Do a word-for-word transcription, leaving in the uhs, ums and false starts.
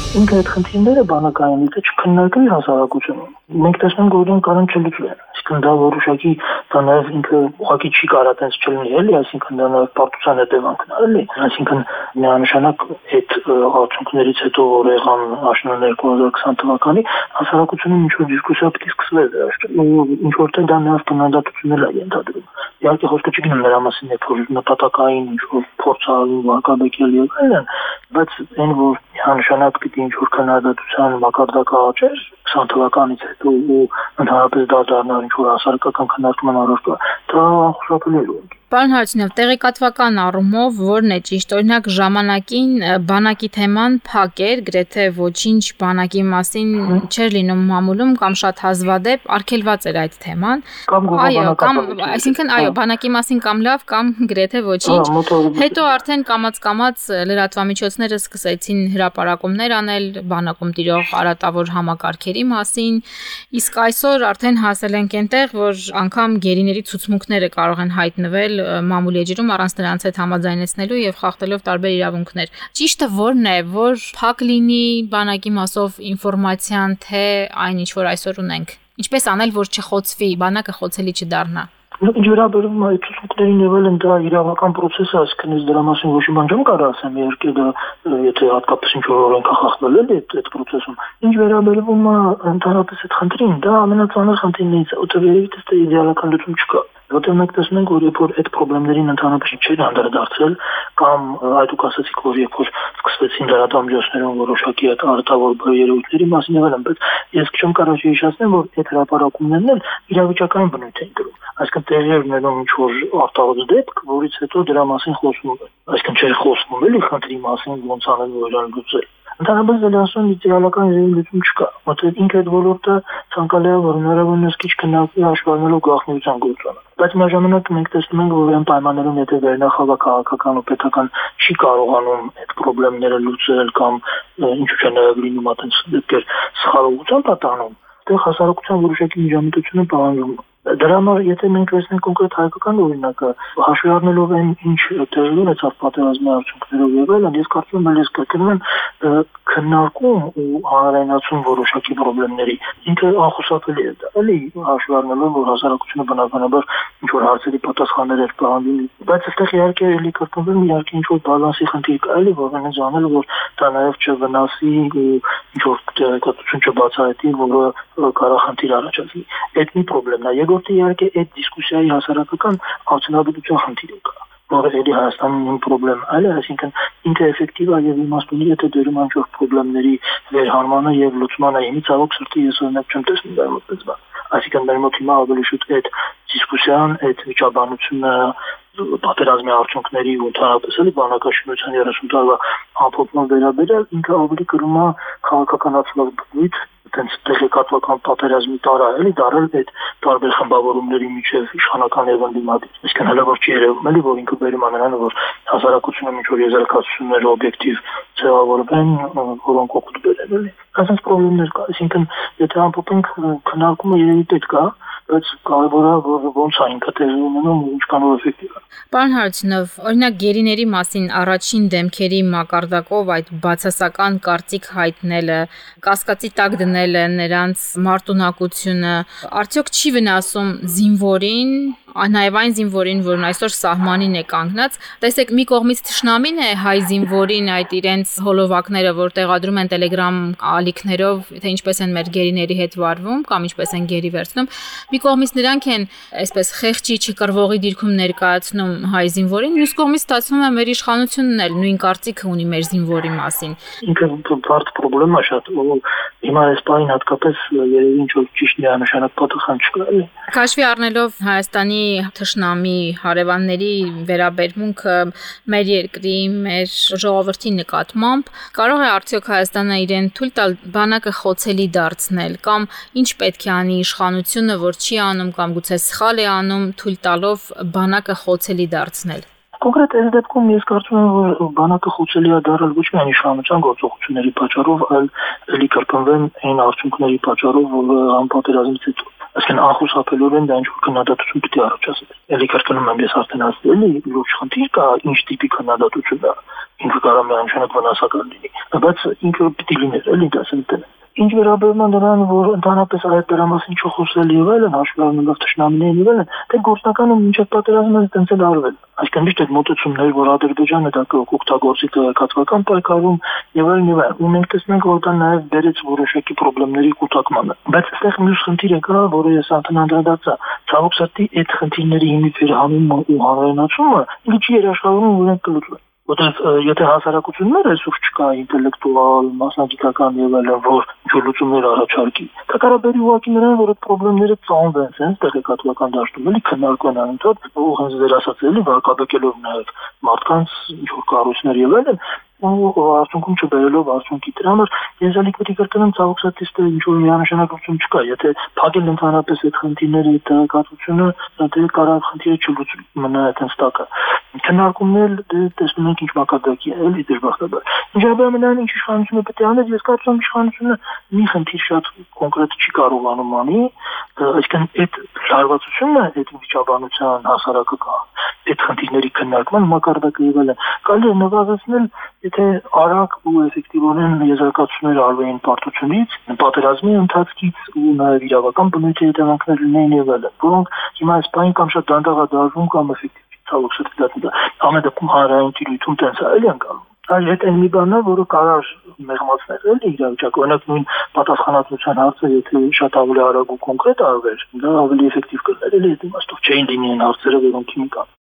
Ինքը այդ խնդիրները բանակայինից չքննարկվի հասարակությունում։ Մենք տեսնում որ դրանք կարող չլուծվեն։ Այսինքն դա որոշակի դա նաև ինքը ուղղակի չի կարող այդպես չլինի, էլի, այսինքն դա նաև պարտության հետևանքն է, էլի։ Այսինքն միանշանակ այդ արդյունքներից հետո որ եղան աշնան երկու հազար քսան թվականի հասարակությունում ինչ որ դիսկուսիա պետք է սկսվեր դրա ու ինչ որտեղ դա նաև քննադատություններ է ենթադրում։ Իհարկե խոսքը չի գնում նրա մասին, որ նպատակային ինչ որ փորձալու վարկաբեկել եւ այլն, բայց այն որ միանշանակ պիտի ինչ որ քննադատության մակարդակը աճեր քսան թվականից հետո ու ընդհանրապես դա դառնար ինչ որ հասարակական քննարկման առարկա, դա անխուսափելի է։ Պարոն Հարությունov, տեղեկատվական առումով ո՞րն է ճիշտ, օրինակ ժամանակին բանակի թեման փակ էր, գրեթե ոչինչ բանակի մասին չէր լինում մամուլում կամ շատ հազվադեպ արգելված էր այդ թեման։ Այո, կամ այսինքն այո, բանակի մասին կամ լավ կամ գրեթե ոչինչ։ Հետո արդեն կամաց-կամաց լրատվամիջոցները սկսեցին հրապարակումներ անել բանակում տիրող արատավոր համակարգերի մասին, իսկ այսօր արդեն հասել ենք այնտեղ, որ անգամ գերիների ցուցմունքները կարող են հայտնվել մամուլի էջերում առանց նրանց հետ համաձայնեցնելու եւ խախտելով տարբեր իրավունքներ։ Ճիշտը ո՞րն է, որ փակ լինի բանակի մասով ինֆորմացիան, թե այն ինչ որ այսօր ունենք։ Ինչպես անել, որ չխոցվի, բանակը խոցելի չդառնա։ Ինչ վերաբերում է ցուցմունքներին եւ այլն, դա իրավական process է, այսինքն ես դրա մասին ոչ մի բան չեմ կարող ասեմ, իհարկե դա եթե հատկապես ինչ որ օրենք խախտվել է այդ process-ում։ Ինչ վերաբերում է ընդհանրապես այդ խնդրին, դա ամենածանր խնդիրներից է, որովհետեւ դա իդեալական լուծում չկա։ Որտեղ մենք տեսնում ենք, որ երբ որ այդ խնդիրներին ընդհանրապես չէր անդրադարձել կամ այդ ու ասացիք, որ երբ որ սկսվեցին լրատվամիջոցներում որոշակի այդ արտավոր երևույթների մասին եղել են, բայց ես չեմ կարող հիշեցնել, որ այդ հրապարակումներն էլ իրավիճակային բնույթ են կրում։ Այսինքն տեղի էր ունենում ինչ որ արտահայտ դեպք, որից հետո դրա մասին խոսում էր։ Այսինքն չէր խոսում էլի խնդրի մասին, ոնց անել որ իրան լուծել։ Ընդհանրապես դրանցում իդեալական լուծում չկա, որտեղ ինքը այդ ոլորտը ցանկալի է, որ հնարավորինս քիչ քննարկվի հաշվառնելով գաղտնիության գործոնը։ Բայց միաժամանակ մենք տեսնում ենք, որ այն պայմաններում, եթե վերնախավա քաղաքական ու պետական չի կարողանում այդ խնդիրները լուծել կամ ինչու՞ չէ նաև լինում այդպես դեպքեր սխալողությամբ պատահում, այդտեղ հասարակության որոշակի միջամտությունը պահանջում է։ Դրա համար եթե մենք վերցնենք կոնկրետ հայկական օրինակը, հաշվի առնելով այն ինչ տեղի ունեցավ պատերազմի արդյունքներով եւ այլն, ես կարծում եմ, ես կրկնում եմ, քննարկում ու հանրայնացում որոշակի խնդիրների ինքը անխուսափելի է դա, էլի հաշվի առնելով, որ հասարակությունը բնականաբար ինչ որ հարցերի պատասխաններ էր պահանջում, բայց այստեղ իհարկե էլի կրկնվում իհարկե ինչ որ բալանսի խնդիր կա, էլի որ այնպես անել, որ դա նաեւ չվնասի ու ինչ որ տեղեկատվություն չբացահայտի, որը կարող խնդիր առաջացնի։ Այդ մի խնդիրն է։ Երկրորդը իհարկե այդ դիսկուսիայի հասարակական արդյունավետության խնդիրը կա, որը էլի Հայաստանում մի խնդրեմ այլ է, այսինքն ինքը էֆեկտիվ է եւ իմաստունի եթե դերում ինչ որ խնդիրների վերհարմանը եւ լուծմանը ինձ ցավոք սրտի ես օրինակ չեմ տեսնում դա մոտեցման։ Այսինքն մեր մոտ հիմա ավելի շուտ այդ դիսկուսիան, այդ վիճաբանությունը պատերազմի արդյունքների ու ընդհանրապես էլի բանակաշինության երեսուն տարվա ամփոփման վերաբերյալ ինքը ավելի կրում է քաղաքականացված բնույթ, այդպես տեղեկատվական պատերազմի տարա էլի դարել այդ տարբեր խմբավորումների միջև իշխանական եւ ընդդիմադիր։ Այսինքն հələ որ չի երևում էլի որ ինքը բերում է նրան որ հասարակությունում ինչ որ եզրակացություններ օբյեկտիվ ձևավորվեն, որոնք օգուտ բերեն էլի։ Այսինքն խնդիրներ կա, այսինքն եթե ամփոփենք քննարկումը երևի պետք է, բայց կարևորը որ ոնց է ինքը տեղի ունենում ու ինչքանով էֆեկտիվ է։ Պարոն Հարությունov, օրինակ գերիների մասին առաջին դեմքերի մակարդակով այդ բացասական կարծիք հայտնելը, կասկածի տակ դնելը նրանց մարտունակությունը, արդյոք չի վնասում զինվորին, նաև այն զինվորին, որն այսօր սահմանին է կանգնած։ Տեսեք, մի կողմից թշնամին է հայ զինվորին այդ իրենց հոլովակները, որ տեղադրում են Telegram ալիքներով, թե ինչպես են մեր գերիների հետ վարվում կամ ինչպես են գերի վերցնում։ Մի կողմից նրանք են այսպես խեղճի չկռվողի դիրքում ներկայացնում հայ զինվորին, մյուս կողմից ստացվում է մեր իշխանությունն էլ նույն կարծիքը ունի մեր զինվորի մասին։ Ինքը բարդ խնդրեմ է շատ ու հիմա այս պահին հատկապես երևի ինչ որ ճիշտ միանշանակ պատասխան չկա։ Քաշվի առնելով Հայաստանի թշնամի հարևանների վերաբերմունքը մեր երկրի, մեր ժողովրդի նկատմամբ, կարող է արդյոք Հայաստանը իրեն թույլ տալ բանակը խոցելի դարձնել կամ ինչ պետք է անի իշխանությունը, որ չի անում կամ գուցե սխալ է անում, թույլ տալով բանակը խոցելի դարձնել։ Կոնկրետ այս դեպքում ես կարծում եմ, որ բանակը խոցելի է դարձել ոչ միայն իշխանության գործողությունների պատճառով, այլ էլի կրկնվեն այն արդյունքների պատճառով, որ անպատերազմից հետո։ Այսինքն անխուսափելիորեն դա ինչ-որ քննադատություն պիտի առաջացնի։ Էլի կրկնում եմ, ես արդեն ասել եմ, լուրջ խնդիր կա, ինչ տիպի քննադատություն է, ինքը կարող է անշանակ վնասակար լինի, բայց ինքը պիտի լիներ, էլի դասել դեն։ Ինչ վերաբերում է նրան, որ ընդհանրապես այդ դրա մասին չխոսել եւ այլն, հաշվի առնելով թշնամիներին եւ այլն, դե գործնականում մինչեւ պատերազմը տենց էլ արվել։ Այսինքն միշտ այդ մոտեցումներ, որ Ադրբեջանը դա կօգտագործի տեղեկատվական պայքարում եւ այլն եւ այլն, ու մենք տեսնենք, որ դա նաեւ բերեց որոշակի խնդիրների կուտակմանը։ Բայց այստեղ մյուս խնդիր է կա, որը ես անդրադարձա, ցավոք սրտի այդ խնդիրների հիմնի վերահանումը ու հանրայնացումը ինքը չի երաշխավորում, որ ենք կլուծվեն։ Որտեղ եթե հասարակություններ այսօր չկա ինտելեկտուալ, մասնագիտական եւ այլն, որ ինչ-որ լուծումներ առաջարկի, դա կարող է ուղղակի նրան, որ այդ խնդիրները ծանվեն, sense տեղեկատվական դաշտում, էլի քննարկման անընդհատ, ու հենց դեր ասած էլի վարկաբեկելով նաեւ մարդկանց ինչ-որ կառույցներ եւ այլն, ու արդյունքում չբերելով արդյունքի դրա համար ես ալիք պետք է կրկնեմ ցավոք սրտի ինչ-որ միանշանակություն չկա, եթե փակել ընդհանրապես այդ խնդիրների տեղեկատվությունը, դա կարող խնդիրը չլուծի մնա այդպես տակը։ Քննարկումներ տեսնում ենք ինչ մակարդակի է, էլի դժբախտաբար։ Ինչ ապա նրան ինչ իշխանությունը պետք է աներ, ես կարծում եմ իշխանությունը մի խնդիր շատ կոնկրետ չի կարողանում անի, այսինքն այդ լարվածությունը, այդ վիճաբանության հասարակական, այդ խնդիրների քննարկման մակարդակը եւ այլն, կարելի է նվազեցնել, եթե արագ ու էֆեկտիվորեն եզրակացություններ արվեին պարտությունից, պատերազմի ընթացքից ու նաեւ իրավական բնույթի հետևանքներ լինեին եւ այլն, որոնք հիմա այս բանը կամ շատ դանդաղ է դառնում կամ էֆեկտիվ ցավոք սրտի դա ամեն դեպքում հանրային տիրույթում տենց է էլի անցնում։ Այդ այն մի բանն է, որը կարող մեղմացնել էլի իրավիճակը, օրինակ նույն պատասխանատվության հարցը, եթե շատ ավելի արագ ու կոնկրետ արվեր, դա ավելի էֆեկտիվ կլիներ, էլի այդ իմաստով չէին լինի այն հարցերը, որոնք հիմա կան։